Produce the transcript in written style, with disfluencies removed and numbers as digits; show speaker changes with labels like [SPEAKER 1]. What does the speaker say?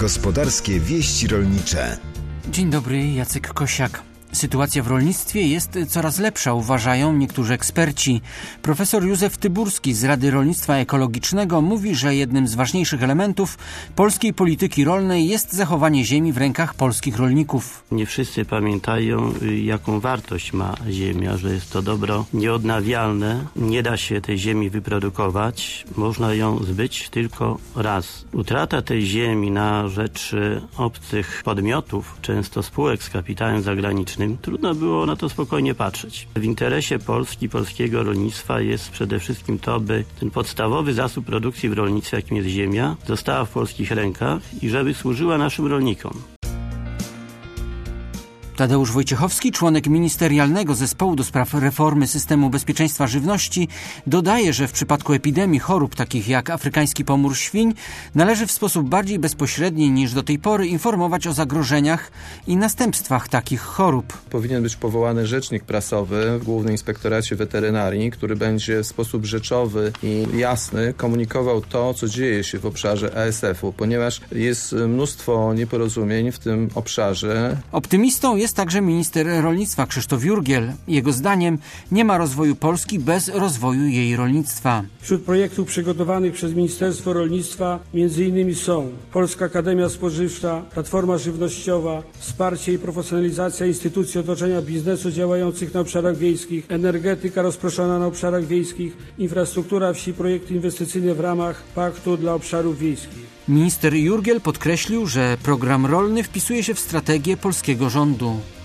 [SPEAKER 1] Gospodarskie wieści rolnicze.
[SPEAKER 2] Dzień dobry, Jacek Kosiak. Sytuacja w rolnictwie jest coraz lepsza, uważają niektórzy eksperci. Profesor Józef Tyburski z Rady Rolnictwa Ekologicznego mówi, że jednym z ważniejszych elementów polskiej polityki rolnej jest zachowanie ziemi w rękach polskich rolników.
[SPEAKER 3] Nie wszyscy pamiętają, jaką wartość ma ziemia, że jest to dobro nieodnawialne. Nie da się tej ziemi wyprodukować, można ją zbyć tylko raz. Utrata tej ziemi na rzecz obcych podmiotów, często spółek z kapitałem zagranicznym, trudno było na to spokojnie patrzeć. W interesie Polski, polskiego rolnictwa jest przede wszystkim to, by ten podstawowy zasób produkcji w rolnictwie, jakim jest ziemia, została w polskich rękach i żeby służyła naszym rolnikom.
[SPEAKER 2] Tadeusz Wojciechowski, członek ministerialnego zespołu do spraw reformy systemu bezpieczeństwa żywności, dodaje, że w przypadku epidemii chorób takich jak afrykański pomór świń należy w sposób bardziej bezpośredni niż do tej pory informować o zagrożeniach i następstwach takich chorób.
[SPEAKER 4] Powinien być powołany rzecznik prasowy w Głównym Inspektoracie Weterynarii, który będzie w sposób rzeczowy i jasny komunikował to, co dzieje się w obszarze ASF-u, ponieważ jest mnóstwo nieporozumień w tym obszarze.
[SPEAKER 2] Optymistą jest także minister rolnictwa Krzysztof Jurgiel. Jego zdaniem nie ma rozwoju Polski bez rozwoju jej rolnictwa.
[SPEAKER 5] Wśród projektów przygotowanych przez Ministerstwo Rolnictwa m.in. są Polska Akademia Spożywcza, Platforma Żywnościowa, wsparcie i profesjonalizacja instytucji otoczenia biznesu działających na obszarach wiejskich, energetyka rozproszona na obszarach wiejskich, infrastruktura wsi, projekty inwestycyjne w ramach Paktu dla Obszarów Wiejskich.
[SPEAKER 2] Minister Jurgiel podkreślił, że program rolny wpisuje się w strategię polskiego rządu.